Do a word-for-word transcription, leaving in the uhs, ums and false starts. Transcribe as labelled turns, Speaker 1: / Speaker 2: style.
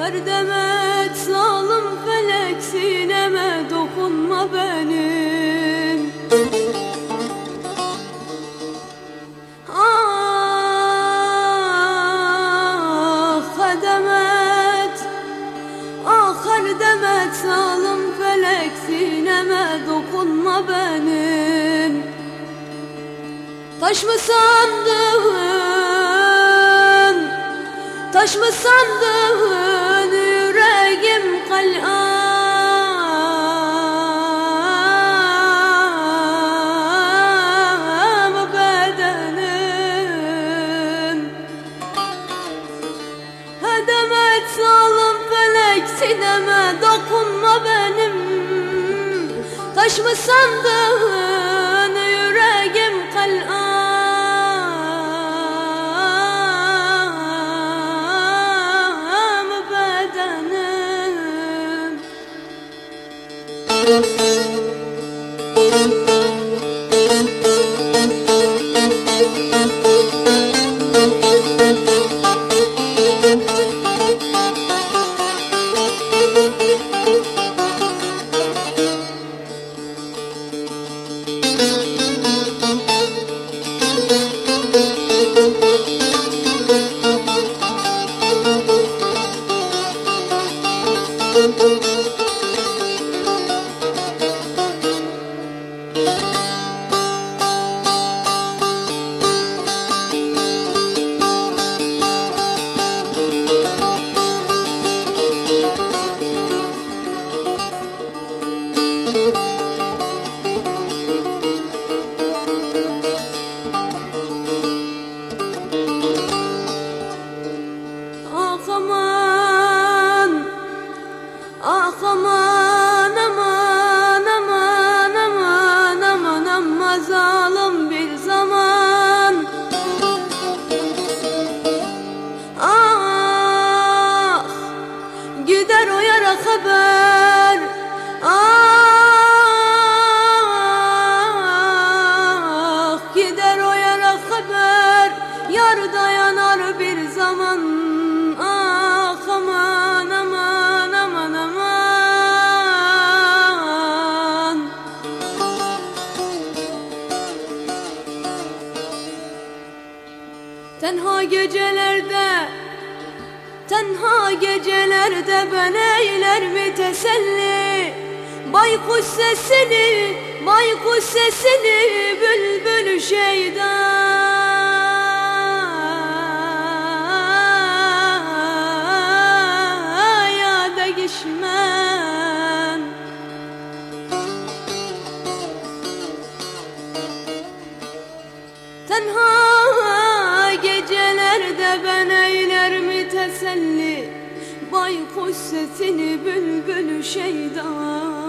Speaker 1: Her demet zalim felek sineme dokunma benim. Ah her demet, ah her demet zalim felek sineme dokunma benim. Taş mı sandın, taş mı sandın yüreğim kal'am bedenim. Hedemet zalim felek sineme dokunma benim. Taş mı sandın yüreğim kal'am haber, ah gider o yara haber, yar dayanar bir zaman. Ah aman aman aman aman. Tenha gecelerde, tenha gecelerde ben eyler mi teselli? Baykuş sesini, baykuş sesini bülbül şeyda ya değişmem. Tenha gecelerde ben eyler mi teselli? Baykuş sesini bülbül şeyda